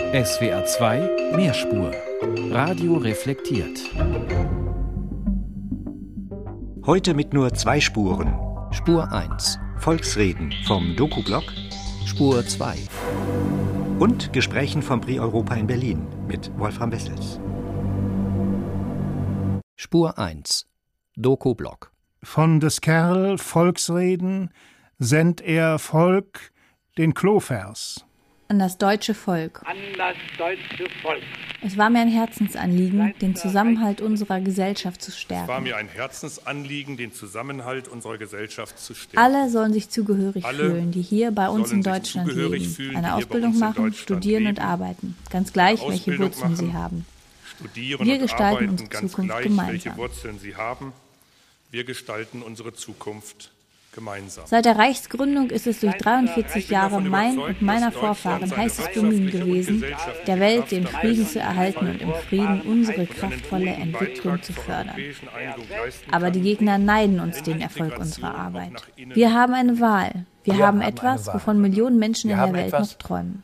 SWR 2 Mehrspur. Radio reflektiert. Heute mit nur 2 Spuren. Spur 1. Volksreden vom Doku-Blog. Spur 2. Und Gesprächen vom Prix Europa in Berlin mit Wolfram Wessels. Spur 1. Doku-Blog. Von des Kerl Volksreden sendt er Volk den Klovers. An das deutsche Volk. An das deutsche Volk. Es war mir ein Herzensanliegen, den Zusammenhalt unserer Gesellschaft zu stärken. Es war mir ein Herzensanliegen, den Zusammenhalt unserer Gesellschaft zu stärken. Alle sollen sich zugehörig fühlen, die hier bei uns in Deutschland leben, eine Ausbildung machen, studieren und arbeiten, ganz gleich, welche Wurzeln sie haben. Wir gestalten unsere Zukunft gemeinsam. Wir gestalten unsere Zukunft gemeinsam. Seit der Reichsgründung ist es durch 43 Jahre mein und meiner Vorfahren heißes Bemühen gewesen, der Welt den Frieden zu erhalten und im Frieden unsere kraftvolle Entwicklung zu fördern. Aber die Gegner neiden uns den Erfolg unserer Arbeit. Wir haben eine Wahl. Wir haben etwas, wovon Millionen Menschen in der Welt noch träumen.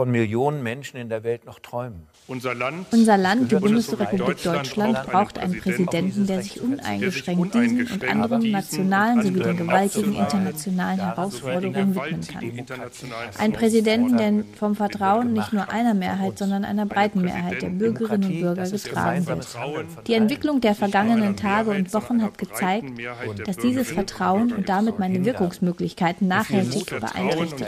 Unser Land, die Bundesrepublik Deutschland, braucht einen Präsidenten, der sich uneingeschränkt diesen und anderen nationalen sowie den gewaltigen internationalen Herausforderungen widmen kann. Ein Präsidenten, der vom Vertrauen nicht nur einer Mehrheit, sondern einer breiten Mehrheit der Bürgerinnen und Bürger getragen wird. Die Entwicklung der vergangenen Tage und Wochen hat gezeigt, dass dieses Vertrauen und damit meine Wirkungsmöglichkeiten nachhaltig beeinträchtigt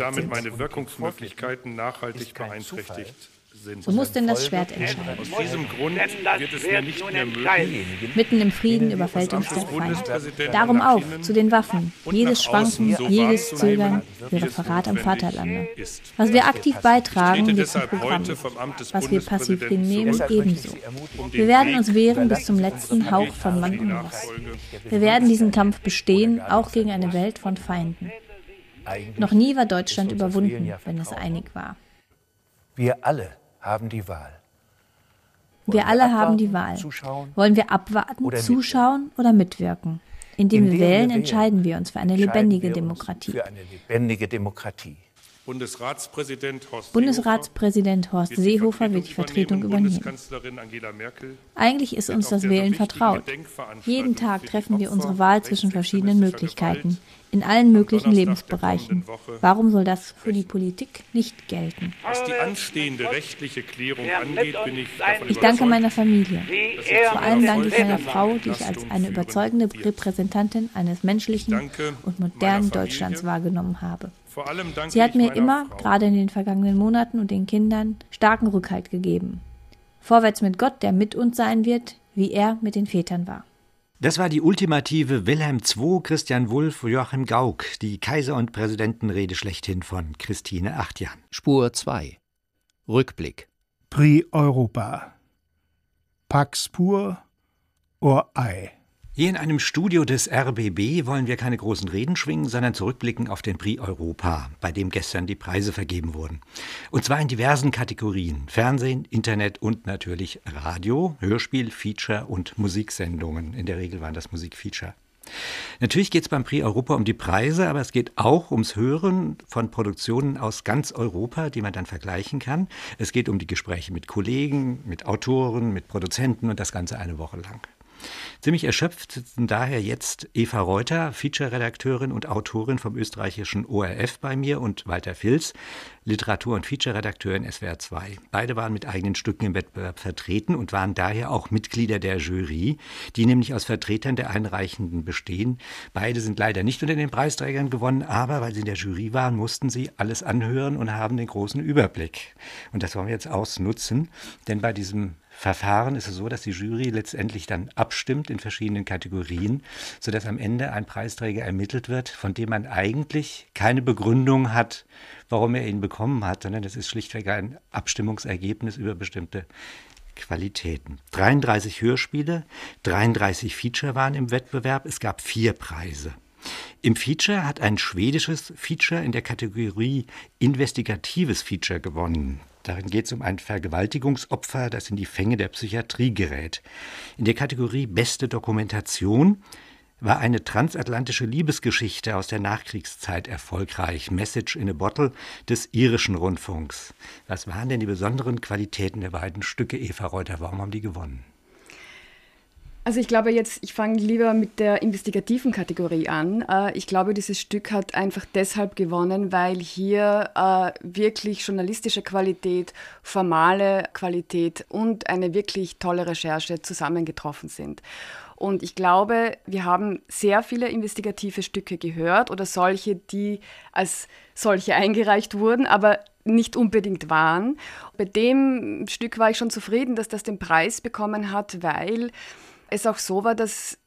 sind. So muss denn das Schwert entscheiden. Aus diesem Grund wird es mir nicht mehr möglich. Mitten im Frieden überfällt uns der Feind. Darum auf, zu den Waffen. Jedes Schwanken, jedes Zögern wäre Verrat am Vaterlande. Was wir aktiv beitragen, wird zum Programm. Was wir passiv hinnehmen, ebenso. Wir werden uns wehren bis zum letzten Hauch von Mann und Ross. Wir werden diesen Kampf bestehen, auch gegen eine Welt von Feinden. Noch nie war Deutschland überwunden, wenn es einig war. Wir alle haben die Wahl. Wir alle haben die Wahl. Wollen wir abwarten, zuschauen oder mitwirken? Indem wir wählen, entscheiden wir uns für eine lebendige Demokratie. Bundesratspräsident Horst Seehofer wird die Vertretung übernehmen. Eigentlich ist uns das Wählen vertraut. Jeden Tag treffen wir unsere Wahl zwischen verschiedenen Möglichkeiten, in allen möglichen Lebensbereichen. Warum soll das für die Politik nicht gelten? Was die anstehende rechtliche Klärung angeht, bin ich davon überzeugt. Ich danke meiner Familie. Vor allem danke ich meiner Frau, die ich als eine überzeugende Repräsentantin eines menschlichen und modernen Deutschlands wahrgenommen habe. Sie hat mir immer, gerade in den vergangenen Monaten und den Kindern, starken Rückhalt gegeben. Vorwärts mit Gott, der mit uns sein wird, wie er mit den Vätern war. Das war die ultimative Wilhelm II, Christian Wulff, Joachim Gauck, die Kaiser- und Präsidentenrede schlechthin von Christine Achtjan. Spur 2. Rückblick. Prix Europa. Pax pur or ei. Hier in einem Studio des RBB wollen wir keine großen Reden schwingen, sondern zurückblicken auf den Prix Europa, bei dem gestern die Preise vergeben wurden. Und zwar in diversen Kategorien: Fernsehen, Internet und natürlich Radio, Hörspiel, Feature und Musiksendungen. In der Regel waren das Musikfeature. Natürlich geht es beim Prix Europa um die Preise, aber es geht auch ums Hören von Produktionen aus ganz Europa, die man dann vergleichen kann. Es geht um die Gespräche mit Kollegen, mit Autoren, mit Produzenten und das Ganze eine Woche lang. Ziemlich erschöpft sitzen daher jetzt Eva Reuter, Feature-Redakteurin und Autorin vom österreichischen ORF bei mir, und Walter Filz, Literatur- und Feature-Redakteur in SWR 2. Beide waren mit eigenen Stücken im Wettbewerb vertreten und waren daher auch Mitglieder der Jury, die nämlich aus Vertretern der Einreichenden bestehen. Beide sind leider nicht unter den Preisträgern gewonnen, aber weil sie in der Jury waren, mussten sie alles anhören und haben den großen Überblick. Und das wollen wir jetzt ausnutzen, denn bei diesem Verfahren ist es so, dass die Jury letztendlich dann abstimmt in verschiedenen Kategorien, sodass am Ende ein Preisträger ermittelt wird, von dem man eigentlich keine Begründung hat, warum er ihn bekommen hat, sondern es ist schlichtweg ein Abstimmungsergebnis über bestimmte Qualitäten. 33 Hörspiele, 33 Feature waren im Wettbewerb, es gab 4 Preise. Im Feature hat ein schwedisches Feature in der Kategorie Investigatives Feature gewonnen. Darin geht es um ein Vergewaltigungsopfer, das in die Fänge der Psychiatrie gerät. In der Kategorie Beste Dokumentation war eine transatlantische Liebesgeschichte aus der Nachkriegszeit erfolgreich. Message in a Bottle des irischen Rundfunks. Was waren denn die besonderen Qualitäten der beiden Stücke, Eva Reuter? Warum haben die gewonnen? Also ich glaube ich fange lieber mit der investigativen Kategorie an. Ich glaube, dieses Stück hat einfach deshalb gewonnen, weil hier wirklich journalistische Qualität, formale Qualität und eine wirklich tolle Recherche zusammengetroffen sind. Und ich glaube, wir haben sehr viele investigative Stücke gehört oder solche, die als solche eingereicht wurden, aber nicht unbedingt waren. Bei dem Stück war ich schon zufrieden, dass das den Preis bekommen hat, weil es auch so war, dass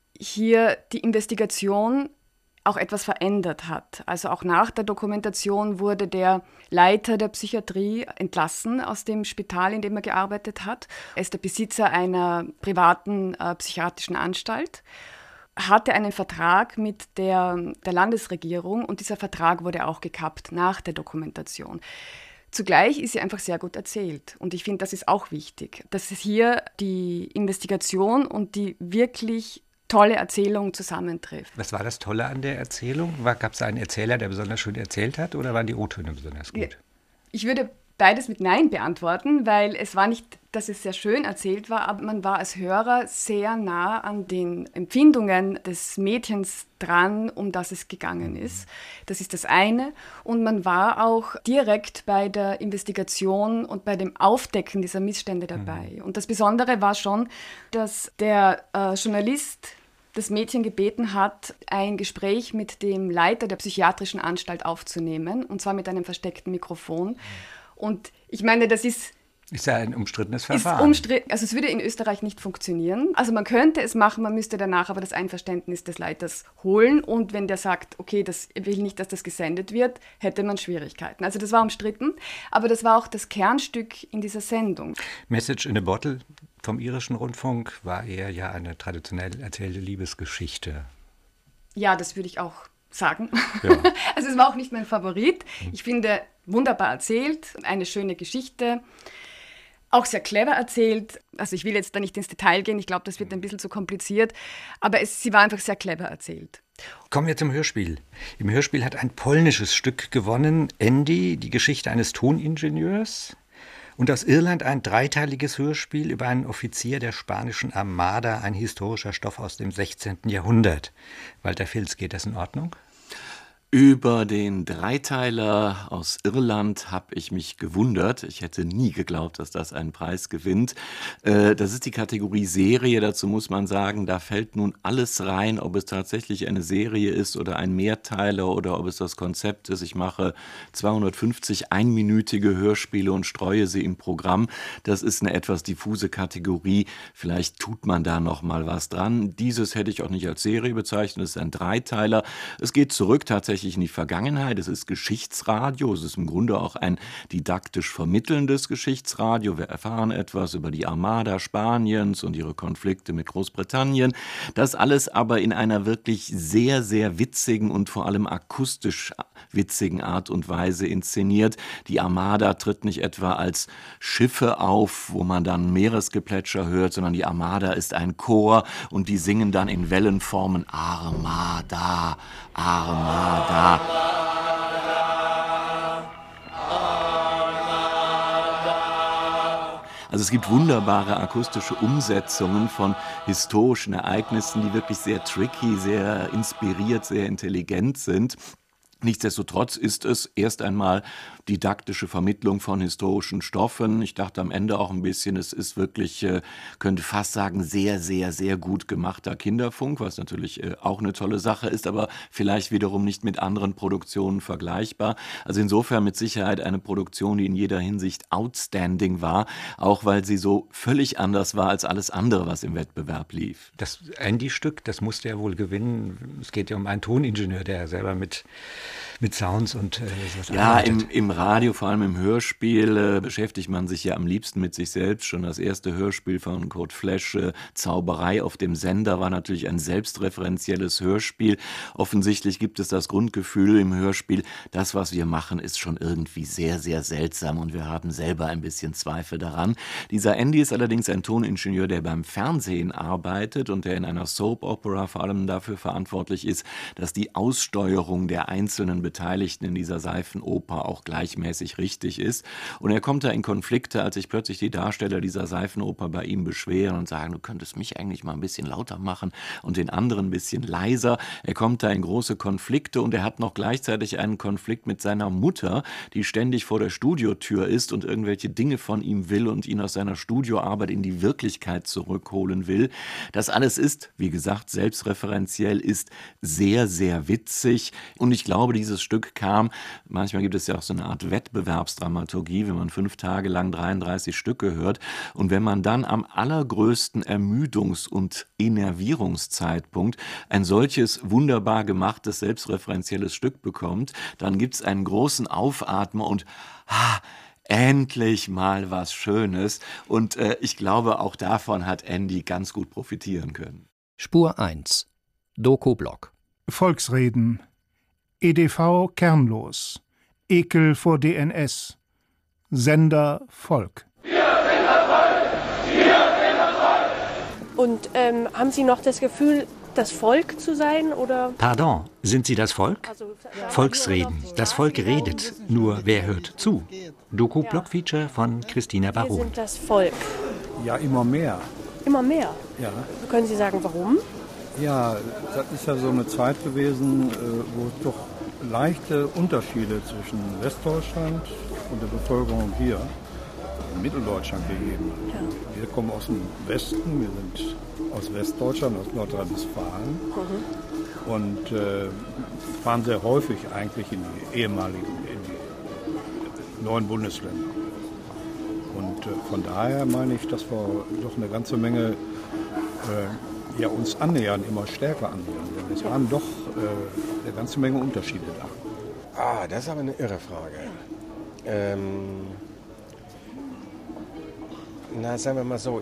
hier die Investigation auch etwas verändert hat. Also auch nach der Dokumentation wurde der Leiter der Psychiatrie entlassen aus dem Spital, in dem er gearbeitet hat. Er ist der Besitzer einer privaten psychiatrischen Anstalt, hatte einen Vertrag mit der Landesregierung und dieser Vertrag wurde auch gekappt nach der Dokumentation. Zugleich ist sie einfach sehr gut erzählt. Und ich finde, das ist auch wichtig, dass es hier die Investigation und die wirklich tolle Erzählung zusammentrifft. Was war das Tolle an der Erzählung? Gab es einen Erzähler, der besonders schön erzählt hat, oder waren die O-Töne besonders gut? Ich würde beides mit Nein beantworten, weil es war nicht, dass es sehr schön erzählt war, aber man war als Hörer sehr nah an den Empfindungen des Mädchens dran, um das es gegangen ist. Das ist das eine. Und man war auch direkt bei der Investigation und bei dem Aufdecken dieser Missstände dabei. Und das Besondere war schon, dass der Journalist das Mädchen gebeten hat, ein Gespräch mit dem Leiter der psychiatrischen Anstalt aufzunehmen, und zwar mit einem versteckten Mikrofon. Und ich meine, das ist ja ein umstrittenes Verfahren. Also es würde in Österreich nicht funktionieren. Also man könnte es machen, man müsste danach aber das Einverständnis des Leiters holen. Und wenn der sagt, okay, das will nicht, dass das gesendet wird, hätte man Schwierigkeiten. Also das war umstritten, aber das war auch das Kernstück in dieser Sendung. Message in a Bottle vom irischen Rundfunk war eher ja eine traditionell erzählte Liebesgeschichte. Ja, das würde ich auch sagen. Ja. Also es war auch nicht mein Favorit. Ich finde, wunderbar erzählt, eine schöne Geschichte, auch sehr clever erzählt. Also ich will jetzt da nicht ins Detail gehen, ich glaube, das wird ein bisschen zu kompliziert, aber sie war einfach sehr clever erzählt. Kommen wir zum Hörspiel. Im Hörspiel hat ein polnisches Stück gewonnen, Andy, die Geschichte eines Toningenieurs. Und aus Irland ein dreiteiliges Hörspiel über einen Offizier der spanischen Armada, ein historischer Stoff aus dem 16. Jahrhundert. Walter Vils, geht das in Ordnung? Über den Dreiteiler aus Irland habe ich mich gewundert. Ich hätte nie geglaubt, dass das einen Preis gewinnt. Das ist die Kategorie Serie. Dazu muss man sagen, da fällt nun alles rein, ob es tatsächlich eine Serie ist oder ein Mehrteiler oder ob es das Konzept ist. Ich mache 250 einminütige Hörspiele und streue sie im Programm. Das ist eine etwas diffuse Kategorie. Vielleicht tut man da noch mal was dran. Dieses hätte ich auch nicht als Serie bezeichnet. Es ist ein Dreiteiler. Es geht zurück tatsächlich in die Vergangenheit. Es ist Geschichtsradio. Es ist im Grunde auch ein didaktisch vermittelndes Geschichtsradio. Wir erfahren etwas über die Armada Spaniens und ihre Konflikte mit Großbritannien. Das alles aber in einer wirklich sehr, sehr witzigen und vor allem akustisch witzigen Art und Weise inszeniert. Die Armada tritt nicht etwa als Schiffe auf, wo man dann Meeresgeplätscher hört, sondern die Armada ist ein Chor und die singen dann in Wellenformen Armada, Armada. Also es gibt wunderbare akustische Umsetzungen von historischen Ereignissen, die wirklich sehr tricky, sehr inspiriert, sehr intelligent sind. Nichtsdestotrotz ist es erst einmal didaktische Vermittlung von historischen Stoffen. Ich dachte am Ende auch ein bisschen, es ist wirklich, könnte fast sagen, sehr, sehr, sehr gut gemachter Kinderfunk, was natürlich auch eine tolle Sache ist, aber vielleicht wiederum nicht mit anderen Produktionen vergleichbar. Also insofern mit Sicherheit eine Produktion, die in jeder Hinsicht outstanding war, auch weil sie so völlig anders war als alles andere, was im Wettbewerb lief. Das Andy-Stück, das musste er wohl gewinnen. Es geht ja um einen Toningenieur, der selber mit mit Sounds und sowas Ja, arbeitet. im Radio, vor allem im Hörspiel, beschäftigt man sich ja am liebsten mit sich selbst. Schon das erste Hörspiel von Kurt Flesch, Zauberei auf dem Sender, war natürlich ein selbstreferenzielles Hörspiel. Offensichtlich gibt es das Grundgefühl im Hörspiel, das, was wir machen, ist schon irgendwie sehr, sehr seltsam und wir haben selber ein bisschen Zweifel daran. Dieser Andy ist allerdings ein Toningenieur, der beim Fernsehen arbeitet und der in einer Soap-Opera vor allem dafür verantwortlich ist, dass die Aussteuerung der einzelnen Beteiligten in dieser Seifenoper auch gleichmäßig richtig ist. Und er kommt da in Konflikte, als sich plötzlich die Darsteller dieser Seifenoper bei ihm beschweren und sagen, du könntest mich eigentlich mal ein bisschen lauter machen und den anderen ein bisschen leiser. Er kommt da in große Konflikte und er hat noch gleichzeitig einen Konflikt mit seiner Mutter, die ständig vor der Studiotür ist und irgendwelche Dinge von ihm will und ihn aus seiner Studioarbeit in die Wirklichkeit zurückholen will. Das alles ist, wie gesagt, selbstreferenziell, ist sehr, sehr witzig. Und ich glaube, dieses Stück kam, manchmal gibt es ja auch so eine Art Wettbewerbsdramaturgie, wenn man 5 Tage lang 33 Stücke hört. Und wenn man dann am allergrößten Ermüdungs- und Enervierungszeitpunkt ein solches wunderbar gemachtes, selbstreferenzielles Stück bekommt, dann gibt es einen großen Aufatmer und endlich mal was Schönes. Und ich glaube, auch davon hat Andy ganz gut profitieren können. Spur 1. Dokublock. Volksreden. EDV kernlos. Ekel vor DNS. Sender Volk. Und haben Sie noch das Gefühl, das Volk zu sein, oder? Pardon, sind Sie das Volk? Volksreden. Das Volk redet. Nur wer hört zu? Doku-Block-Feature von Christina Wir Baron. sind das Volk. Ja, immer mehr. Immer mehr. Ja. Können Sie sagen, warum? Ja, das ist ja so eine Zeit gewesen, wo es doch leichte Unterschiede zwischen Westdeutschland und der Bevölkerung hier in Mitteldeutschland gegeben hat. Ja. Wir kommen aus dem Westen, wir sind aus Westdeutschland, aus Nordrhein-Westfalen und fahren sehr häufig eigentlich in die ehemaligen, in die neuen Bundesländer. Und von daher meine ich, dass wir doch eine ganze Menge uns annähern, immer stärker annähern. Denn es waren doch eine ganze Menge Unterschiede da. Das ist aber eine irre Frage. Sagen wir mal so,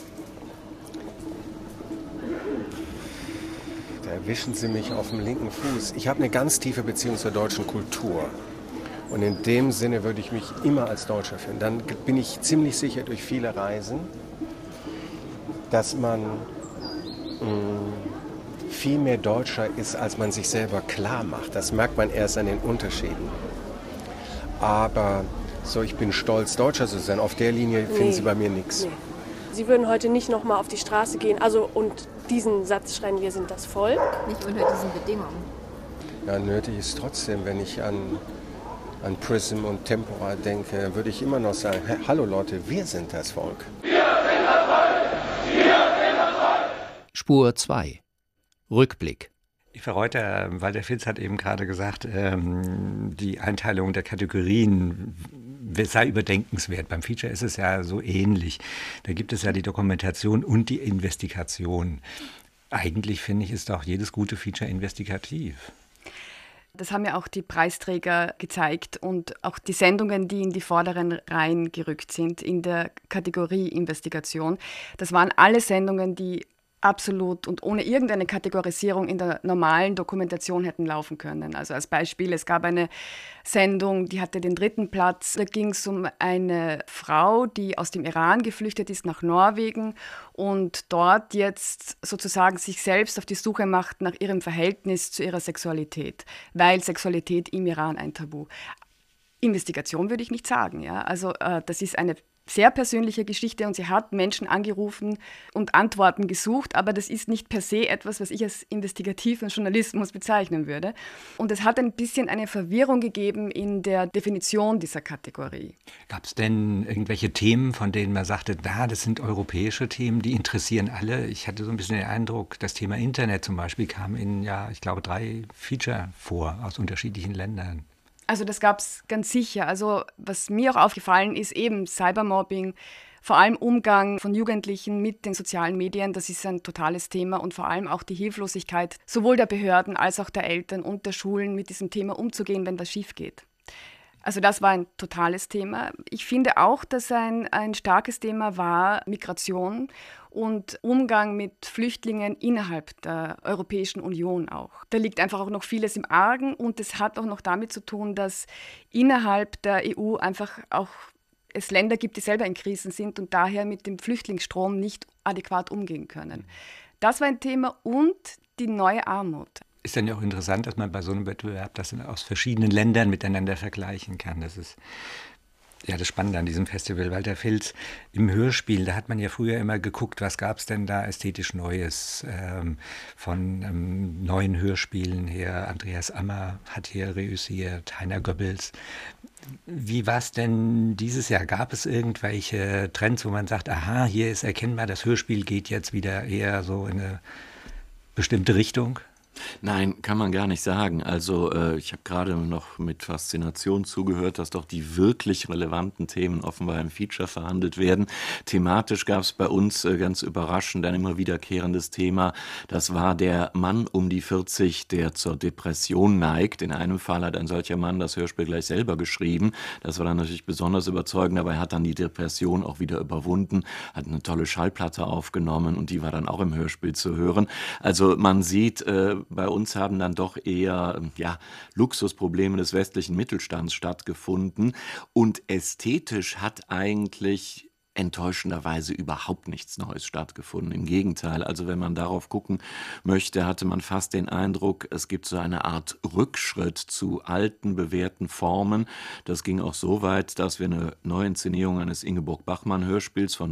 da erwischen Sie mich auf dem linken Fuß. Ich habe eine ganz tiefe Beziehung zur deutschen Kultur. Und in dem Sinne würde ich mich immer als Deutscher finden. Dann bin ich ziemlich sicher durch viele Reisen, dass man viel mehr Deutscher ist, als man sich selber klar macht. Das merkt man erst an den Unterschieden. Aber so, ich bin stolz, Deutscher zu sein. Auf der Linie finden Sie bei mir nichts. Nee. Sie würden heute nicht noch mal auf die Straße gehen, und diesen Satz schreien, wir sind das Volk? Nicht unter diesen Bedingungen. Ja, nötig ist trotzdem, wenn ich an Prism und Tempora denke, würde ich immer noch sagen, hallo Leute, wir sind das Volk. Wir sind das Volk! Wir sind das Volk! Spur 2. Rückblick. Eva Reuter, Walter Fitz hat eben gerade gesagt, die Einteilung der Kategorien sei überdenkenswert. Beim Feature ist es ja so ähnlich. Da gibt es ja die Dokumentation und die Investigation. Eigentlich, finde ich, ist auch jedes gute Feature investigativ. Das haben ja auch die Preisträger gezeigt und auch die Sendungen, die in die vorderen Reihen gerückt sind in der Kategorie Investigation. Das waren alle Sendungen, die absolut und ohne irgendeine Kategorisierung in der normalen Dokumentation hätten laufen können. Also als Beispiel, es gab eine Sendung, die hatte den 3. Platz. Da ging es um eine Frau, die aus dem Iran geflüchtet ist nach Norwegen und dort jetzt sozusagen sich selbst auf die Suche macht nach ihrem Verhältnis zu ihrer Sexualität, weil Sexualität im Iran ein Tabu. Investigation würde ich nicht sagen. Ja? Also das ist eine sehr persönliche Geschichte und sie hat Menschen angerufen und Antworten gesucht, aber das ist nicht per se etwas, was ich als investigativen Journalismus bezeichnen würde. Und es hat ein bisschen eine Verwirrung gegeben in der Definition dieser Kategorie. Gab es denn irgendwelche Themen, von denen man sagte, das sind europäische Themen, die interessieren alle? Ich hatte so ein bisschen den Eindruck, das Thema Internet zum Beispiel kam in, ich glaube, 3 Feature vor aus unterschiedlichen Ländern. Also das gab es ganz sicher. Also was mir auch aufgefallen ist, eben Cybermobbing, Vor allem Umgang von Jugendlichen mit den sozialen Medien, das ist ein totales Thema und vor allem auch die Hilflosigkeit sowohl der Behörden als auch der Eltern und der Schulen, mit diesem Thema umzugehen, wenn was schief geht. Also das war ein totales Thema. Ich finde auch, dass ein starkes Thema war Migration und Umgang mit Flüchtlingen innerhalb der Europäischen Union auch. Da liegt einfach auch noch vieles im Argen und es hat auch noch damit zu tun, dass innerhalb der EU einfach auch es Länder gibt, die selber in Krisen sind und daher mit dem Flüchtlingsstrom nicht adäquat umgehen können. Das war ein Thema und die neue Armut. Ist dann ja auch interessant, dass man bei so einem Wettbewerb das aus verschiedenen Ländern miteinander vergleichen kann. Das ist ja das Spannende an diesem Festival. Walter Filz, im Hörspiel, da hat man ja früher immer geguckt, was gab es denn da ästhetisch Neues von neuen Hörspielen her. Andreas Ammer hat hier reüssiert, Heiner Goebbels. Wie war es denn dieses Jahr? Gab es irgendwelche Trends, wo man sagt, aha, hier ist erkennbar, das Hörspiel geht jetzt wieder eher so in eine bestimmte Richtung? Nein, kann man gar nicht sagen. Also ich habe gerade noch mit Faszination zugehört, dass doch die wirklich relevanten Themen offenbar im Feature verhandelt werden. Thematisch gab es bei uns ganz überraschend ein immer wiederkehrendes Thema. Das war der Mann um die 40, der zur Depression neigt. In einem Fall hat ein solcher Mann das Hörspiel gleich selber geschrieben. Das war dann natürlich besonders überzeugend, aber er hat dann die Depression auch wieder überwunden, hat eine tolle Schallplatte aufgenommen und die war dann auch im Hörspiel zu hören. Also man sieht, bei uns haben dann doch eher Luxusprobleme des westlichen Mittelstands stattgefunden und ästhetisch hat eigentlich enttäuschenderweise überhaupt nichts Neues stattgefunden. Im Gegenteil, also wenn man darauf gucken möchte, hatte man fast den Eindruck, es gibt so eine Art Rückschritt zu alten, bewährten Formen. Das ging auch so weit, dass wir eine Neuinszenierung eines Ingeborg-Bachmann-Hörspiels von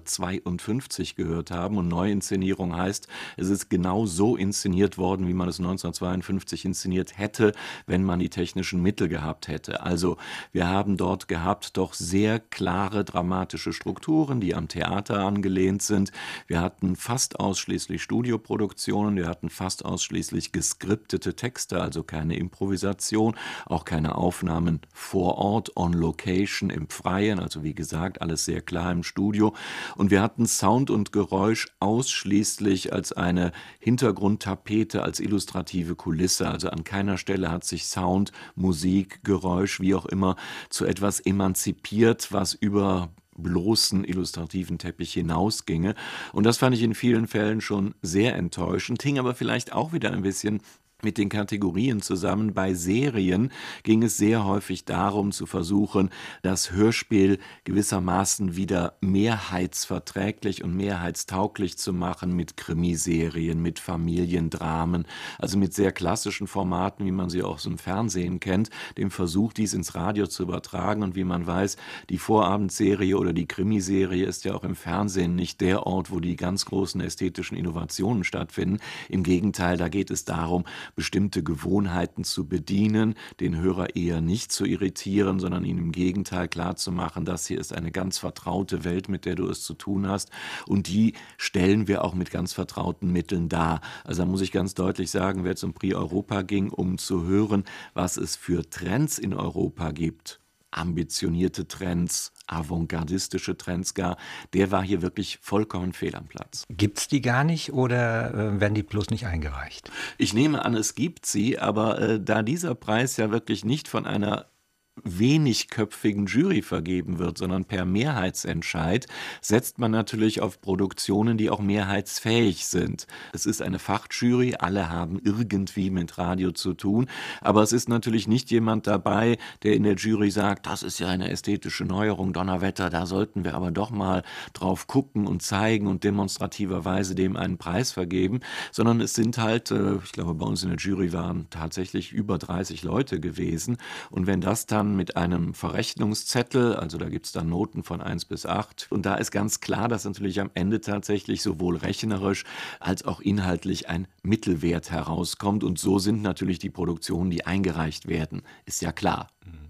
1952 gehört haben. Und Neuinszenierung heißt, es ist genau so inszeniert worden, wie man es 1952 inszeniert hätte, wenn man die technischen Mittel gehabt hätte. Also wir haben dort gehabt doch sehr klare, dramatische Strukturen, die am Theater angelehnt sind. Wir hatten fast ausschließlich Studioproduktionen, wir hatten fast ausschließlich geskriptete Texte, also keine Improvisation, auch keine Aufnahmen vor Ort, on Location, im Freien, also wie gesagt, alles sehr klar im Studio. Und wir hatten Sound und Geräusch ausschließlich als eine Hintergrundtapete, als illustrative Kulisse. Also an keiner Stelle hat sich Sound, Musik, Geräusch, wie auch immer, zu etwas emanzipiert, was über bloßen illustrativen Teppich hinausginge. Und das fand ich in vielen Fällen schon sehr enttäuschend, hing aber vielleicht auch wieder ein bisschen mit den Kategorien zusammen. Bei Serien ging es sehr häufig darum, zu versuchen, das Hörspiel gewissermaßen wieder mehrheitsverträglich und mehrheitstauglich zu machen mit Krimiserien, mit Familiendramen, also mit sehr klassischen Formaten, wie man sie auch so im Fernsehen kennt, dem Versuch, dies ins Radio zu übertragen. Und wie man weiß, die Vorabendserie oder die Krimiserie ist ja auch im Fernsehen nicht der Ort, wo die ganz großen ästhetischen Innovationen stattfinden. Im Gegenteil, da geht es darum, bestimmte Gewohnheiten zu bedienen, den Hörer eher nicht zu irritieren, sondern ihm im Gegenteil klarzumachen, das hier ist eine ganz vertraute Welt, mit der du es zu tun hast und die stellen wir auch mit ganz vertrauten Mitteln dar. Also da muss ich ganz deutlich sagen, wer zum Prix Europa ging, um zu hören, was es für Trends in Europa gibt, ambitionierte Trends, avantgardistische Trends gar, der war hier wirklich vollkommen fehl am Platz. Gibt's die gar nicht oder werden die bloß nicht eingereicht? Ich nehme an, es gibt sie, aber da dieser Preis ja wirklich nicht von einer wenigköpfigen Jury vergeben wird, sondern per Mehrheitsentscheid, setzt man natürlich auf Produktionen, die auch mehrheitsfähig sind. Es ist eine Fachjury, alle haben irgendwie mit Radio zu tun, aber es ist natürlich nicht jemand dabei, der in der Jury sagt, das ist ja eine ästhetische Neuerung, Donnerwetter, da sollten wir aber doch mal drauf gucken und zeigen und demonstrativerweise dem einen Preis vergeben, sondern es sind halt, ich glaube, bei uns in der Jury waren tatsächlich über 30 Leute gewesen und wenn das dann mit einem Verrechnungszettel, also da gibt es dann Noten von 1 bis 8 und da ist ganz klar, dass natürlich am Ende tatsächlich sowohl rechnerisch als auch inhaltlich ein Mittelwert herauskommt und so sind natürlich die Produktionen, die eingereicht werden, ist ja klar.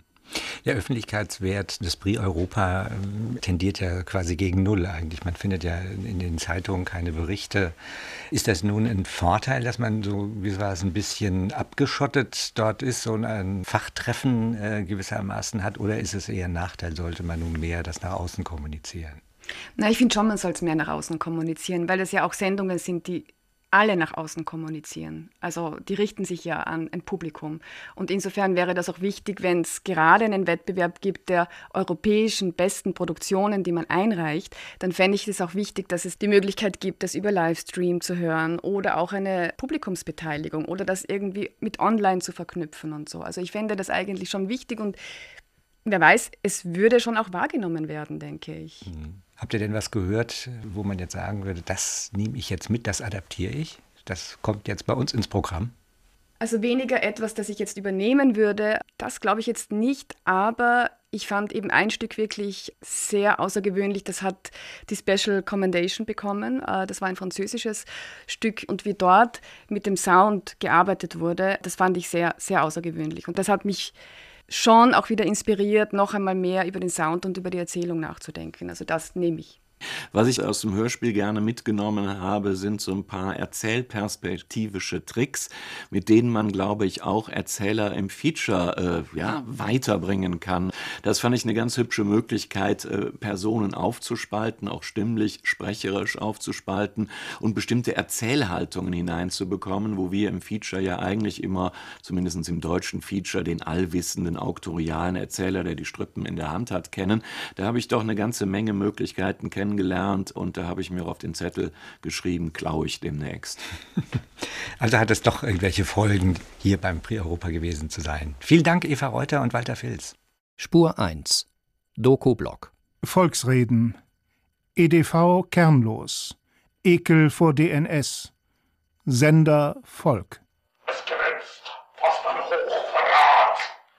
Der Öffentlichkeitswert des Prix Europa tendiert ja quasi gegen Null eigentlich. Man findet ja in den Zeitungen keine Berichte. Ist das nun ein Vorteil, dass man so, wie war es, ein bisschen abgeschottet dort ist, so ein Fachtreffen gewissermaßen hat? Oder ist es eher ein Nachteil, sollte man nun mehr das nach außen kommunizieren? Na, ich finde schon, man soll es mehr nach außen kommunizieren, weil es ja auch Sendungen sind, die alle nach außen kommunizieren. Also die richten sich ja an ein Publikum. Und insofern wäre das auch wichtig, wenn es gerade einen Wettbewerb gibt der europäischen besten Produktionen, die man einreicht, dann fände ich es auch wichtig, dass es die Möglichkeit gibt, das über Livestream zu hören oder auch eine Publikumsbeteiligung oder das irgendwie mit online zu verknüpfen und so. Also ich fände das eigentlich schon wichtig und wer weiß, es würde schon auch wahrgenommen werden, denke ich. Habt ihr denn was gehört, wo man jetzt sagen würde, das nehme ich jetzt mit, das adaptiere ich? Das kommt jetzt bei uns ins Programm? Also weniger etwas, das ich jetzt übernehmen würde, das glaube ich jetzt nicht, aber ich fand eben ein Stück wirklich sehr außergewöhnlich. Das hat die Special Commendation bekommen. Das war ein französisches Stück und wie dort mit dem Sound gearbeitet wurde, das fand ich sehr, sehr außergewöhnlich. Und das hat mich schon auch wieder inspiriert, noch einmal mehr über den Sound und über die Erzählung nachzudenken. Also das nehme ich. Was ich aus dem Hörspiel gerne mitgenommen habe, sind so ein paar erzählperspektivische Tricks, mit denen man, glaube ich, auch Erzähler im Feature weiterbringen kann. Das fand ich eine ganz hübsche Möglichkeit, Personen aufzuspalten, auch stimmlich, sprecherisch aufzuspalten und bestimmte Erzählhaltungen hineinzubekommen, wo wir im Feature ja eigentlich immer, zumindest im deutschen Feature, den allwissenden, auktorialen Erzähler, der die Strippen in der Hand hat, kennen. Da habe ich doch eine ganze Menge Möglichkeiten kennengelernt und da habe ich mir auf den Zettel geschrieben, klaue ich demnächst. Also hat es doch irgendwelche Folgen, hier beim Prix Europa gewesen zu sein. Vielen Dank, Eva Reuter und Walter Filz. Spur 1. Doku-Blog. Volksreden. EDV kernlos. Ekel vor DNS. Sender Volk. Es grenzt fast an Hochverrat,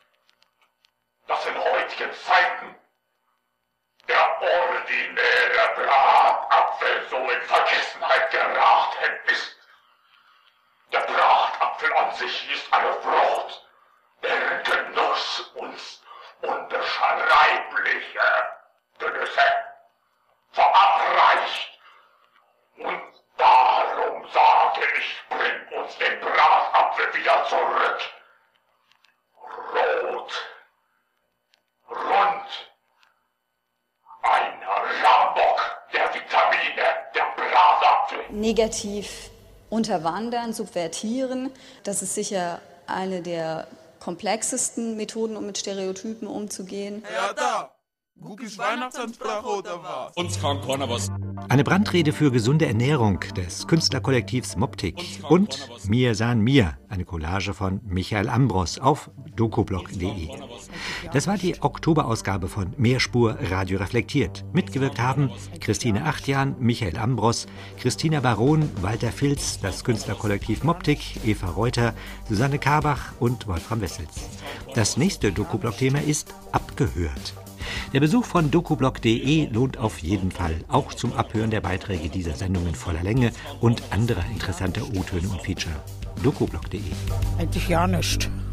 dass in heutigen Zeiten der ordinäre Bratapfel so in Vergessenheit geraten ist. Der Bratapfel an sich ist eine Frucht, deren Genuss uns unbeschreibliche Genüsse verabreicht. Und darum sage ich, bring uns den Bratapfel wieder zurück. Rot, rund, ein Rambock der Vitamine, der Bratapfel. Negativ unterwandern, subvertieren, das ist sicher eine der komplexesten Methoden, um mit Stereotypen umzugehen. Ja, da! Gutes Weihnachtsansprache oder was? Uns kann keiner was. Eine Brandrede für gesunde Ernährung des Künstlerkollektivs Moptik und Mir san mir, eine Collage von Michael Ambros auf dokublog.de. Das war die Oktoberausgabe von Mehrspur Radio Reflektiert. Mitgewirkt haben Christine Achtjan, Michael Ambros, Christina Baron, Walter Filz, das Künstlerkollektiv Moptik, Eva Reuter, Susanne Karbach und Wolfram Wessels. Das nächste Dokublog-Thema ist Abgehört. Der Besuch von dokublog.de lohnt auf jeden Fall, auch zum Abhören der Beiträge dieser Sendung in voller Länge und anderer interessanter O-Töne und Feature. dokublog.de. Eigentlich ja nicht.